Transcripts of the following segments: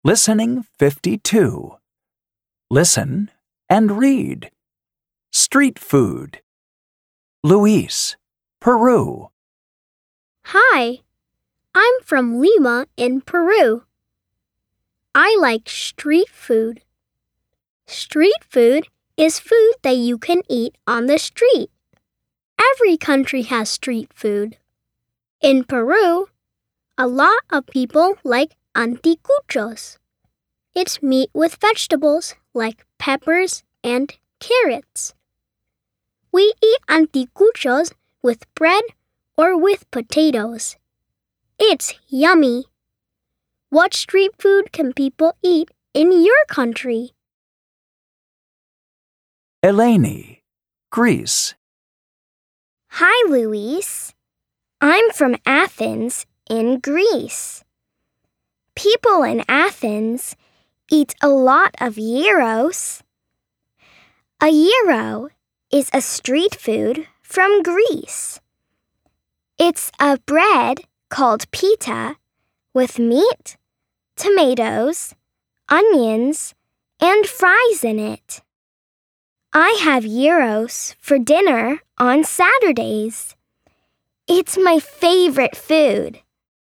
Listening 52. Listen and read. Street food. Luis, Peru. Hi, I'm from Lima in Peru. I like street food. Street food is food that you can eat on the street. Every country has street food. In Peru, a lot of people like anticuchos. It's meat with vegetables like peppers and carrots. We eat anticuchos with bread or with potatoes. It's yummy. What street food can people eat in your country? Eleni, Greece. Hi, Luis. I'm from Athens in Greece. People in Athens eat a lot of gyros. A gyro is a street food from Greece. It's a bread called pita with meat, tomatoes, onions, and fries in it. I have gyros for dinner on Saturdays. It's my favorite food.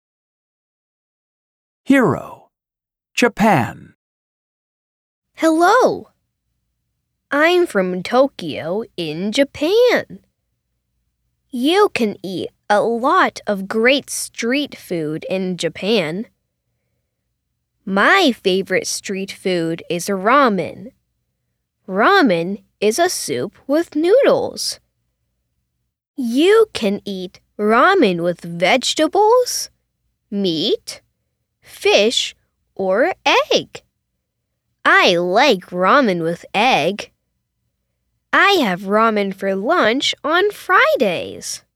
Hiro, Japan. Hello. I'm from Tokyo in Japan. You can eat a lot of great street food in Japan. My favorite street food is ramen. Ramen is a soup with noodles. You can eat ramen with vegetables, meat, fish, or egg. I like ramen with egg. I have ramen for lunch on Fridays.